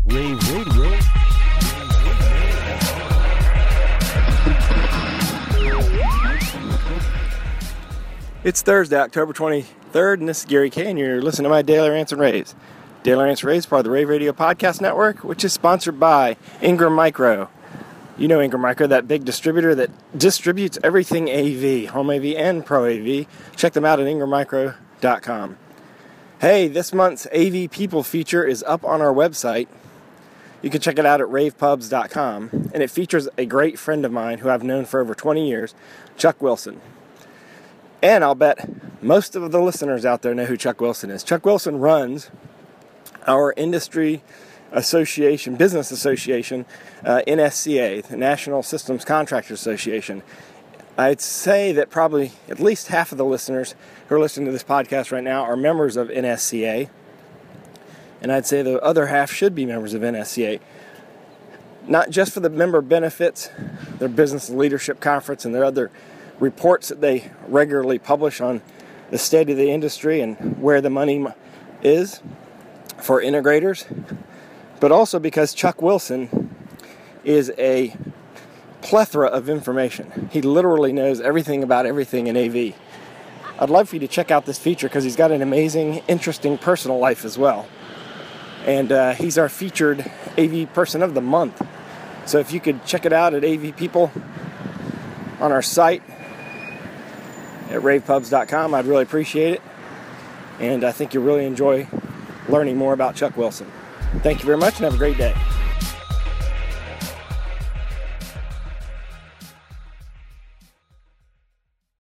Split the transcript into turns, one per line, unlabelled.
Rave Radio. It's Thursday, October 23rd, and this is Gary Kay, and you're listening to my Daily Rants and Raves. Daily Rants and Raves, part of the Rave Radio Podcast Network, which is sponsored by Ingram Micro. You know Ingram Micro, that big distributor that distributes everything AV, home AV and pro AV. Check them out at ingrammicro.com. Hey, this month's AV People feature is up on our website. You can check it out at ravepubs.com, and it features a great friend of mine who I've known for over 20 years, Chuck Wilson. And I'll bet most of the listeners out there know who Chuck Wilson is. Chuck Wilson runs our industry association, business association, NSCA, the National Systems Contractors Association. I'd say that probably at least half of the listeners who are listening to this podcast right now are members of NSCA. And I'd say the other half should be members of NSCA. Not just for the member benefits, their business leadership conference and their other reports that they regularly publish on the state of the industry and where the money is for integrators, but also because Chuck Wilson is a plethora of information. He literally knows everything about everything in AV. I'd love for you to check out this feature because he's got an amazing, interesting personal life as well. And he's our featured AV Person of the Month. So if you could check it out at AV People on our site at ravepubs.com, I'd really appreciate it. And I think you'll really enjoy learning more about Chuck Wilson. Thank you very much and have a great day.